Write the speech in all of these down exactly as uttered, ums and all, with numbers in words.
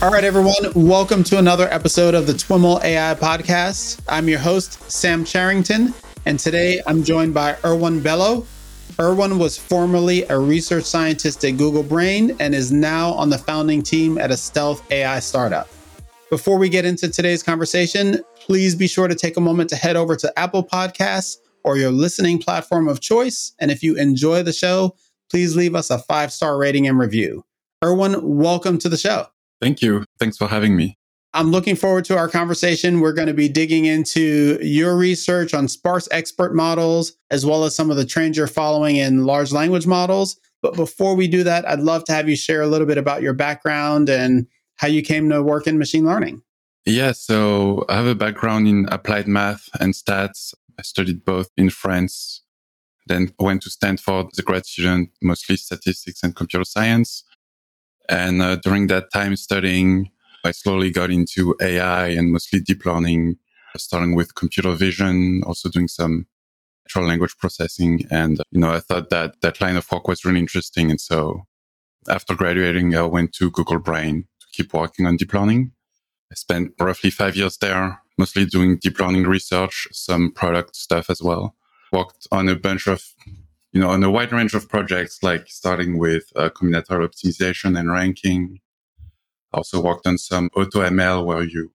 All right, everyone. Welcome to another episode of the TWIML A I podcast. I'm your host, Sam Charrington, and today I'm joined by Erwan Bello. Erwan was formerly a research scientist at Google Brain and is now on the founding team at a stealth A I startup. Before we get into today's conversation, please be sure to take a moment to head over to Apple Podcasts or your listening platform of choice. And if you enjoy the show, please leave us a five-star rating and review. Erwan, welcome to the show. Thank you. Thanks for having me. I'm looking forward to our conversation. We're going to be digging into your research on sparse expert models, as well as some of the trends you're following in large language models. But before we do that, I'd love to have you share a little bit about your background and how you came to work in machine learning. Yeah, so I have a background in applied math and stats. I studied both in France, then went to Stanford as a grad student, mostly statistics and computer science. And uh, during that time studying, I slowly got into A I and mostly deep learning, starting with computer vision, also doing some natural language processing. And, you know, I thought that that line of work was really interesting. And so after graduating, I went to Google Brain to keep working on deep learning. I spent roughly five years there, mostly doing deep learning research, some product stuff as well. Worked on a bunch of You know, on a wide range of projects, like starting with uh, combinatorial optimization and ranking. I also worked on some AutoML where you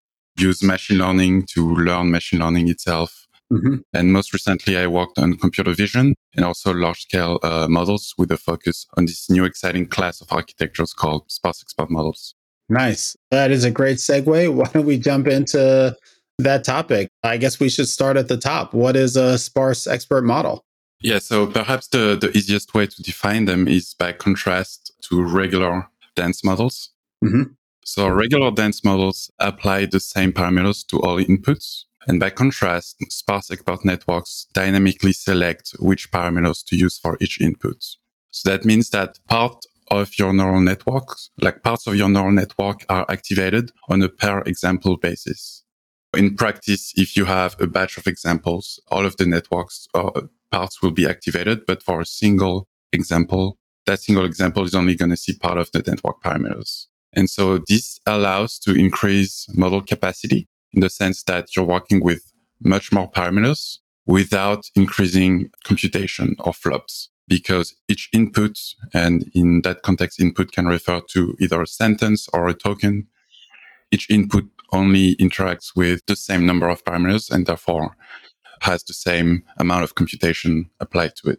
use machine learning to learn machine learning itself. Mm-hmm. And most recently, I worked on computer vision and also large-scale uh, models with a focus on this new exciting class of architectures called sparse expert models. Nice. That is a great segue. Why don't we jump into that topic? I guess we should start at the top. What is a sparse expert model? Yeah, so perhaps the, the easiest way to define them is by contrast to regular dense models. Mm-hmm. So regular dense models apply the same parameters to all inputs. And by contrast, sparse expert networks dynamically select which parameters to use for each input. So that means that part of your neural network, like parts of your neural network are activated on a per example basis. In practice, if you have a batch of examples, all of the networks are parts will be activated, but for a single example, that single example is only going to see part of the network parameters. And so this allows to increase model capacity in the sense that you're working with much more parameters without increasing computation or flops, because each input, and in that context, input can refer to either a sentence or a token. Each input only interacts with the same number of parameters and therefore has the same amount of computation applied to it.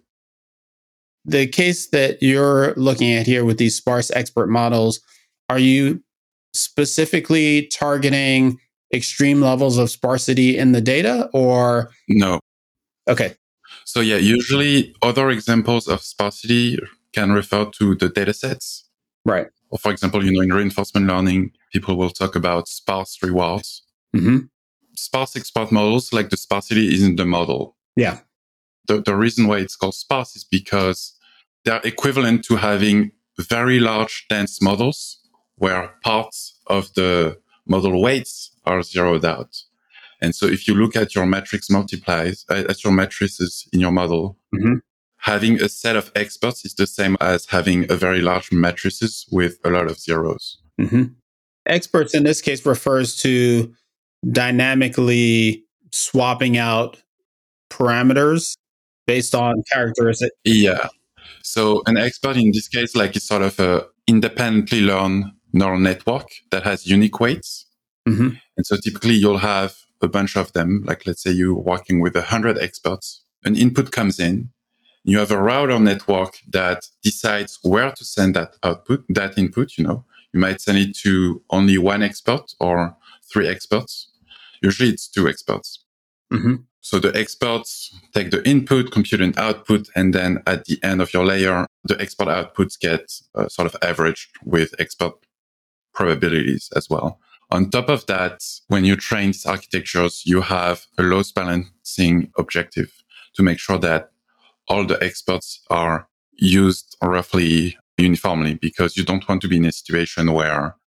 The case that you're looking at here with these sparse expert models, are you specifically targeting extreme levels of sparsity in the data or? No. Okay. So yeah, usually other examples of sparsity can refer to the data sets. Right. Or for example, you know, in reinforcement learning, people will talk about sparse rewards. Mm-hmm. Sparse expert models, like the sparsity isn't the model. Yeah. The, the reason why it's called sparse is because they're equivalent to having very large dense models where parts of the model weights are zeroed out. And so if you look at your matrix multiplies, uh, at your matrices in your model, mm-hmm. having a set of experts is the same as having a very large matrices with a lot of zeros. Mm-hmm. Experts in this case refers to dynamically swapping out parameters based on characteristics. Yeah. So an expert in this case, like, is sort of a independently learned neural network that has unique weights. Mm-hmm. And so typically you'll have a bunch of them. Like, let's say you're working with a hundred experts. An input comes in. You have a router network that decides where to send that output, that input, you know. You might send it to only one expert or three experts. Usually it's two experts. Mm-hmm. So the experts take the input, compute an output, and then at the end of your layer, the expert outputs get uh, sort of averaged with expert probabilities as well. On top of that, when you train these architectures, you have a loss balancing objective to make sure that all the experts are used roughly uniformly, because you don't want to be in a situation where